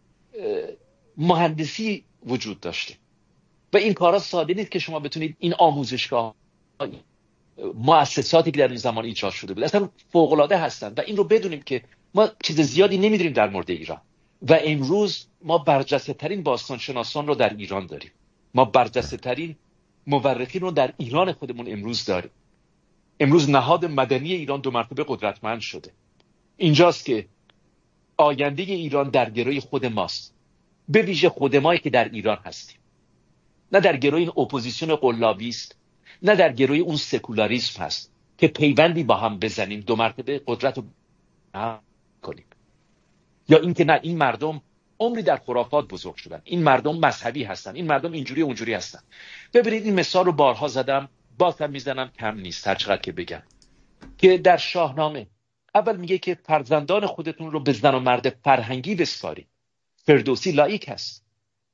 مهندسی وجود داشته و این کارا ساده نیست که شما بتونید این آموزشگاه، مؤسساتی که در این زمان ایجاد شده بود اصلا فوق العاده هستن و این رو بدونیم که ما چیز زیادی نمیدونیم در مورد ایران و امروز ما برجسته ترین باستان شناسان رو در ایران داریم. ما برجسته ترین مورخین رو در ایران خودمون امروز داریم. امروز نهاد مدنی ایران دو مرتبه قدرتمند شده. اینجاست که آینده ایران در گروی خود ماست، به ویژه خود مایی که در ایران هستیم. نه در گروی این اپوزیسیون قلابی است، نه در گروی اون سکولاریسم هست که پیوندی با هم بزنیم، دو مرتبه قدرت رو کنیم. یا اینکه نه، این مردم عمری در خرافات بزرگ شدن، این مردم مذهبی هستن، این مردم اینجوری اونجوری هستن. ببینید این مثال رو بارها زدم، باز هم میزنم، کم نیست هر چقدر که بگم، که در شاهنامه اول میگه که فرزندان خودتون رو به زن و مرد فرهنگی بسپارید. فردوسی لایک هست،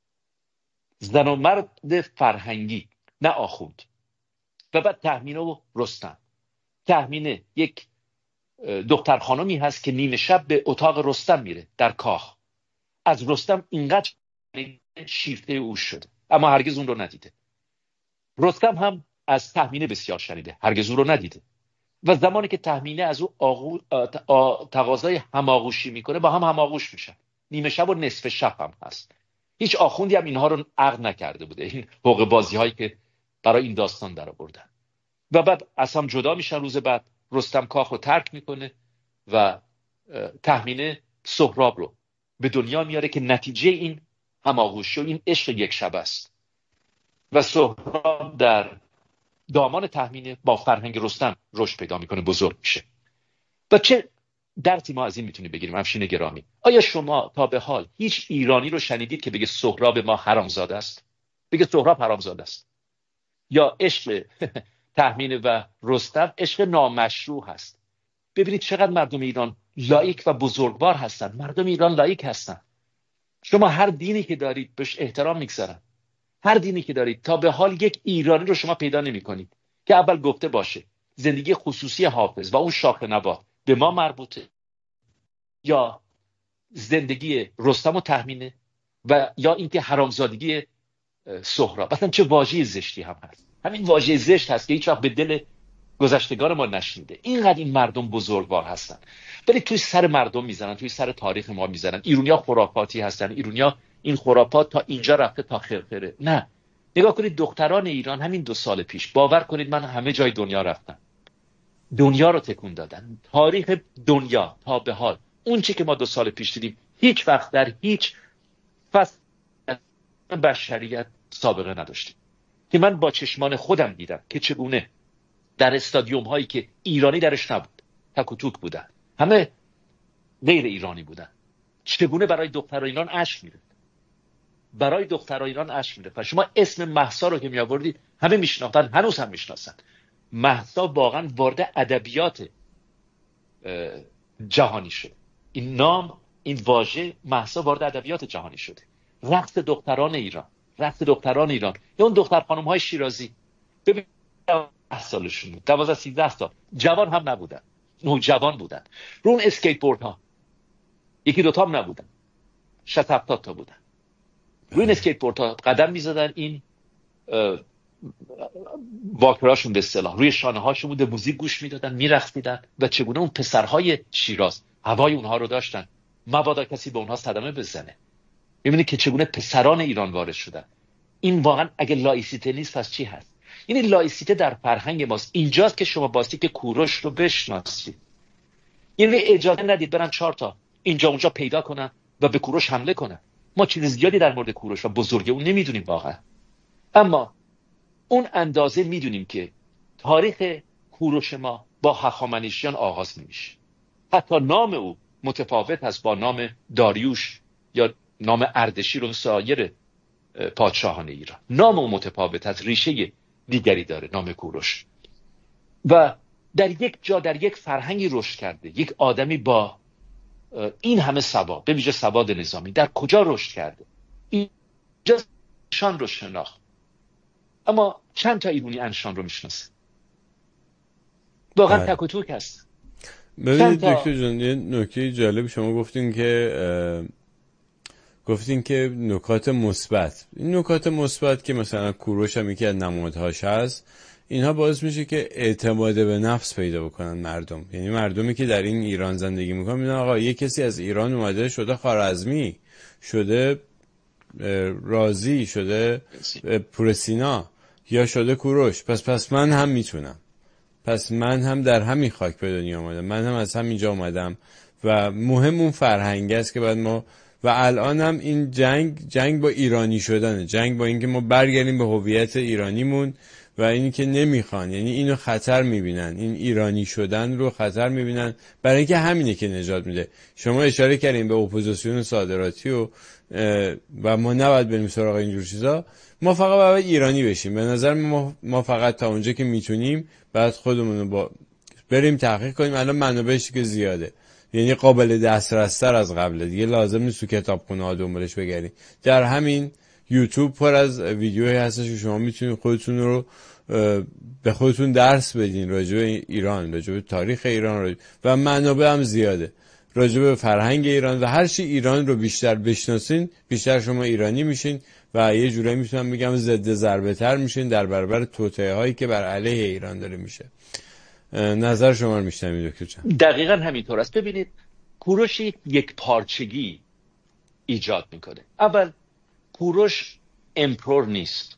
زن و مرد فرهنگی، نه آخوند. و بعد تهمینه و رستم. تهمینه یک دختر خانمی هست که نیمه شب به اتاق رستم میره در کاخ. از رستم اینقدر شیفته او شده اما هرگز اون رو ندیده. رستم هم از تهمینه بسیار شنیده، هرگز اون رو ندیده. و زمانی که تهمینه از او آغو... تقاضای هماغوشی میکنه، با هم هماغوش میشن. نیمه شب و نصف شب هم هست. هیچ آخوندی هم اینها رو عقد نکرده بوده، این حقوق بازی هایی که برای این داستان در آوردن. و بعد از هم جدا میشن. روز بعد رستم کاخ رو ترک میکنه و تهمینه سهراب رو به دنیا میاره که نتیجه این هماغوشی و این عشق یک شب است. و سهراب در دامان تهمینه با فرهنگ رستم رشد پیدا میکنه، بزرگ میشه. و چه درسی ما از این میتونیم بگیریم افشین گرامی؟ آیا شما تا به حال هیچ ایرانی رو شنیدید که بگه سهراب ما حرامزاده است؟ بگه سهراب حرامزاده است؟ یا عشق تهمینه و رستم عشق نامشروع هست؟ ببینید چقدر مردم ایران لایق و بزرگوار هستن. مردم ایران لایق هستن. شما هر دینی که دارید بهش احترام میگذارن. هر دینی که دارید، تا به حال یک ایرانی رو شما پیدا نمی کنید که اول گفته باشه زندگی خصوصی حافظ و اون شاخ نبات به ما مربوطه، یا زندگی رستم و تهمینه، و یا اینکه حرامزادگی سهراب. مثلا چه واژه زشتی هم هست. همین واژه زشت هست که هیچ وقت به دل گذشتگان ما نشینده. اینقدر این مردم بزرگوار هستن، ولی توی سر مردم میزنن، توی سر تاریخ ما میزنن. ایرونیا خرافاتی هستن، ایرونیا این خرافات تا اینجا رفته تا خرخره. نه، نگاه کنید دختران ایران همین دو سال پیش، باور کنید من همه جای دنیا رفتم، دنیا رو تکون دادن. تاریخ دنیا تا به حال اون چی که ما دو سال پیش دیدیم هیچ وقت در هیچ فصل بشریت سابقه نداشتیم، که من با چشمان خودم دیدم که چگونه در استادیوم هایی که ایرانی درش نبود، تک و توک بودن، همه غیر ایرانی بودن، چگونه برای دختران ایران اشک میره، برای دختران ایران اشک میره. و شما اسم مهسا رو که می آوردید همه میشناختن، هنوز هم میشناسن. مهسا واقعا وارد ادبیات جهانی شده. این نام، این واژه مهسا وارد ادبیات جهانی شده. رقص دختران ایران، رقص دختران ایران، یا اون دختر خانم های شیرازی. ببین ده سالشون بود، دوازده سیزده سال، جوان هم نبودن، نوجوان بودن، رو اون اسکیت بورد ها یکی دوتا هم نبودن، شصت هفتاد تا بودن، روی این اسکیت بورد ها قدم میزدن، این واکراشون به اصطلاح روی شانه هاشون بوده، موزیک گوش میدادن، میرقصیدن و چگونه اون پسرهای شیراز هوای اونها رو داشتن، مبادا کسی به اونها صدمه بزنه. ببینید که چگونه پسران ایران وارد شدن. این واقعا اگه لایسیته نیست پس چی هست؟ یعنی لایسیته در فرهنگ ماست. اینجاست که شما باستی که کوروش رو بشناسید، یعنی اجازه ندید برن چهار تا اینجا اونجا پیدا کنن و به کوروش حمله کنن. ما چیز زیادی در مورد کوروش و بزرگی اون نمیدونیم واقعا، اما اون اندازه میدونیم که تاریخ کوروش ما با هخامنشیان آغاز نمیشه. حتی نام او متفاوت است با نام داریوش یا نام اردشیر و سایر پادشاهان ایران. نام او متفاوت است، ریشه دیگری داره نام کوروش. و در یک جا، در یک فرهنگی رشد کرده، یک آدمی با این همه سواد، به ویژه سواد نظامی، در کجا رشد کرده؟ اینجا انشان رو شناخت. اما چند تا ایرانی انشان رو میشناسه؟ واقعا تک و توک هست. ببینید دکتر جان، یه نکته جالب شما گفتین که گفتین که نکات مثبت، این نکات مثبت که مثلا کوروش هم یکی از نمادهاش هست، اینها باعث میشه که اعتماد به نفس پیدا بکنن مردم. یعنی مردمی که در این ایران زندگی میکنن میدونن آقا یه کسی از ایران اومده شده خوارزمی، شده رازی، شده پورسینا یا شده کوروش، پس پس من هم میتونم، پس من هم در همین خاک به دنیا اومدم، من هم از همینجا اومدم. و مهم اون فرهنگ است که بعد ما، و الان هم این جنگ جنگ با ایرانی شدنه، جنگ با اینکه ما برگردیم به هویت ایرانیمون و اینی که نمیخوان، یعنی اینو خطر میبینن، این ایرانی شدن رو خطر میبینن، برای اینکه همینه که نجات میده. شما اشاره کردین به اپوزیسیون صادراتی و و ما نباید بریم سراغ اینجور چیزا، ما فقط باید ایرانی بشیم. به نظر ما ما فقط تا اونجا که میتونیم بعد خودمون رو با بریم تحقیق کنیم. الان منابعش که زیاده، یعنی قابل دسترس‌تر از قبل دیگه، لازم نیست تو کتابخونه ها دنبالش بگردید. در همین یوتیوب پر از ویدیوهایی هستش که شما میتونید خودتون رو به خودتون درس بدین راجع به ایران، راجع به تاریخ ایران، راجع و منابع هم زیاده راجع به فرهنگ ایران، و هر چی ایران رو بیشتر بشناسین بیشتر شما ایرانی میشین و یه جورایی میتونم بگم ضد ضربه تر میشین در برابر توطئه هایی که بر علیه ایران داره میشه. نظر شما رو میشنویم دکتر جان. دقیقاً همینطور است. ببینید کوروش یک پارچگی ایجاد میکنه. اول کوروش امپرور نیست.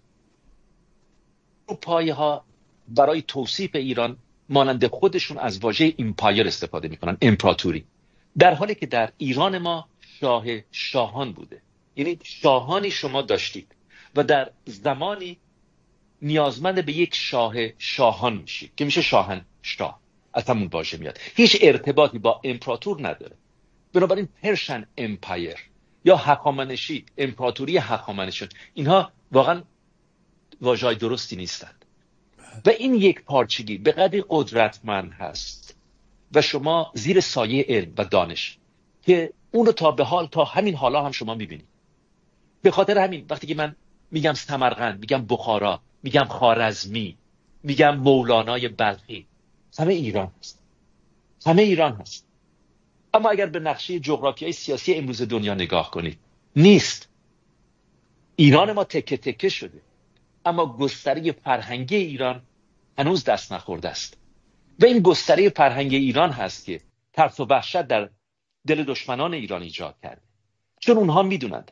اروپایی ها برای توصیف ایران مانند خودشون از واژه ایمپایر استفاده میکنن، امپراتوری، در حالی که در ایران ما شاه شاهان بوده. یعنی شاهانی شما داشتید و در زمانی نیازمند به یک شاه شاهان میشید که میشه شاهن شاه، از همون واژه میاد، هیچ ارتباطی با امپراتور نداره. بنابراین پرشن امپایر یا هخامنشی، امپراتوری هخامنشیان، اینها واقعا واژه‌های درستی نیستند. و این یک پارچگی به قدری قدرتمند هست و شما زیر سایه علم و دانش که اون رو تا به حال تا همین حالا هم شما میبینید. به خاطر همین وقتی که من میگم سمرقند، میگم بخارا، میگم خوارزمی، میگم مولانای بلخی، همه ایران هست، همه ایران هست. اما اگر به نقشه جغرافیایی سیاسی امروز دنیا نگاه کنید، نیست. ایران ما تکه تکه شده، اما گستره فرهنگی ایران هنوز دست نخورده است. و این گستره فرهنگ ایران هست که ترس و وحشت در دل دشمنان ایران ایجاد کرده، چون اونها میدونند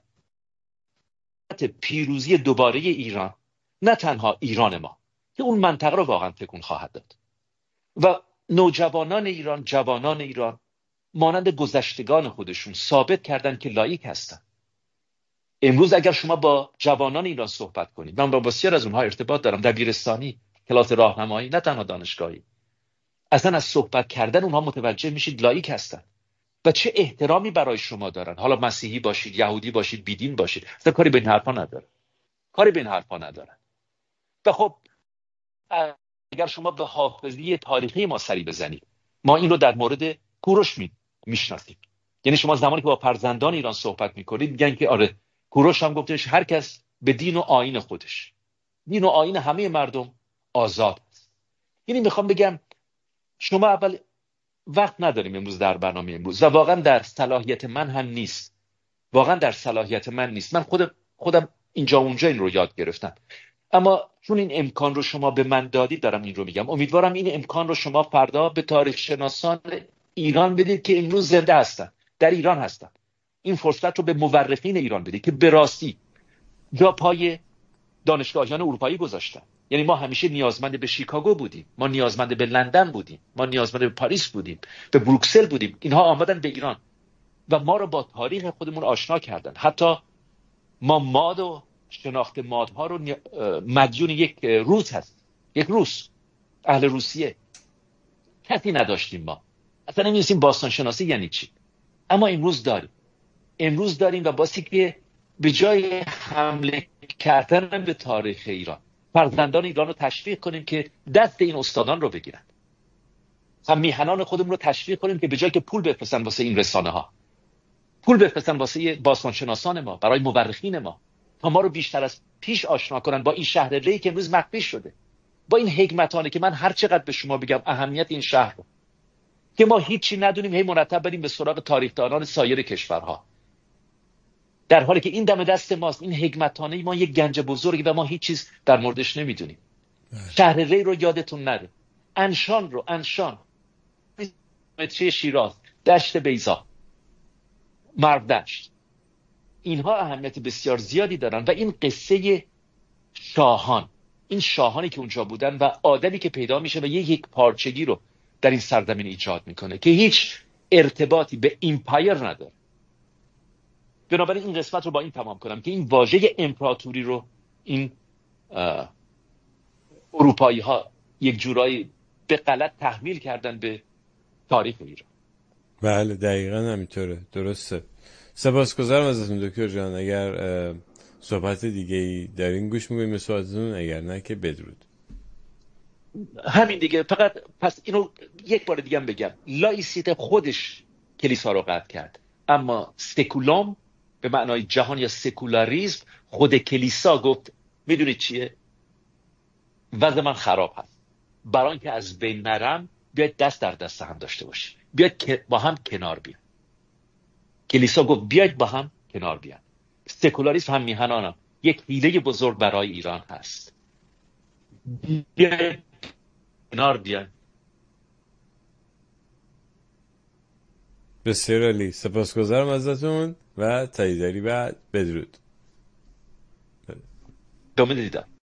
پیروزی دوباره ایران نه تنها ایران ما که اون منطقه رو واقعا تکون خواهد داد. و نوجوانان ایران، جوانان ایران مانند گذشتگان خودشون ثابت کردن که لایق هستن. امروز اگر شما با جوانان ایران صحبت کنید، من با بسیار از اونها ارتباط دارم، دبیرستانی، کلاس راهنمایی، نه تنها دانشگاهی، اصلا از صحبت کردن اونها متوجه میشید لایق هستن و چه احترامی برای شما دارن. حالا مسیحی باشید، یهودی باشید، بیدین باشید، اصلا کاری به این حرفا ندارن، کاری به این حرفا ندارن. و خب اگر شما به حافظه تاریخی ما سری بزنید، ما این رو در مورد کوروش می میشناسیم. یعنی شما زمانی که با فرزندان ایران صحبت میکنید میگن که آره، کوروش هم گفتش هر کس به دین و آیین خودش. دین و آیین همه مردم آزاد است. یعنی میخوام بگم شما اول وقت نداریم امروز در برنامه امروز و واقعا در صلاحیت من هم نیست، واقعا در صلاحیت من نیست. من خودم خودم اینجا اونجا این رو یاد گرفتم، اما چون این امکان رو شما به من دادید دارم این رو میگم. امیدوارم این امکان رو شما فردا به تاریخ شناسان ایران بدید که امروز زنده هستن، در ایران هستن. این فرصت رو به مورخین ایران بدید که به راستی جا پای دانشگاهیان اروپایی گذاشتن. یعنی ما همیشه نیازمند به شیکاگو بودیم، ما نیازمند به لندن بودیم، ما نیازمند به پاریس بودیم، به بروکسل بودیم. اینها آمدن به ایران و ما رو با تاریخ خودمون آشنا کردن. حتی ما ماد و شناخت مادها رو مدیون یک روس هست، یک روس، اهل روسیه. کسی نداشتیم ما، اصلا نمی‌دونستیم باستان شناسی یعنی چی. اما امروز داریم، امروز داریم و باسی که به جای حمله کردن به تاریخ ایران، فرزندان ایران رو تشویق کنیم که دست این استادان رو بگیرن. هم میهنان خودمون رو تشویق کنیم که به جای که پول بفرستن واسه این رسانه ها، پول بفرستن واسه باستان شناسان ما، برای مورخین ما، تا ما رو بیشتر از پیش آشنا کنن با این شهر ری که امروز مخفی شده، با این حکمتانه که من هر چقدر به شما بگم اهمیت این شهر رو، که ما هیچی ندونیم، هی مرتب بریم به سراغ تاریخدانان سایر کشورها، در حالی که این دم دست ماست. این حکمتانه ما یک گنج بزرگی و ما هیچ چیز در موردش نمیدونیم. شهر ری رو یادتون نره، انشان رو، انشان، متری شیراز، دشت بیضا، مرودشت، اینها اهمیت بسیار زیادی دارن. و این قصه شاهان، این شاهانی که اونجا بودن و آدمی که پیدا میشه و یک یک پارچگی رو در این سرزمین ایجاد میکنه که هیچ ارتباطی به ایمپایر نداره. بنابراین این قسمت رو با این تمام کنم که این واژه امپراتوری رو این اروپایی ها یک جورایی به غلط تحمیل کردن به تاریخ ایران. بله دقیقاً همینطوره، درسته. سپاسگزارم ازتون دکتر جان. اگر صحبت دیگه ای دارین گوش میکنیم به صحبتتون، اگر نه که بدرود. همین دیگه. فقط پس اینو یک بار دیگه هم بگم، لایسیته خودش کلیسا رو قطع کرد، اما سکولوم به معنای جهان یا سکولاریسم خود کلیسا گفت میدونید چیه؟ وضع من خراب هست، برای اینکه از بین نرم بیاید دست در دست هم داشته باشیم، بیاید با هم کنار بیاید. کلیسا گفت بیاید با هم کنار بیاید. سکولاریسم هم میهنانم یک حیله بزرگ برای ایران هست، بیاید کنار بیاید. بسیار عالی، سپاسگزارم ازتون و تا دیداری بعد، بدرود. دامه دیدم.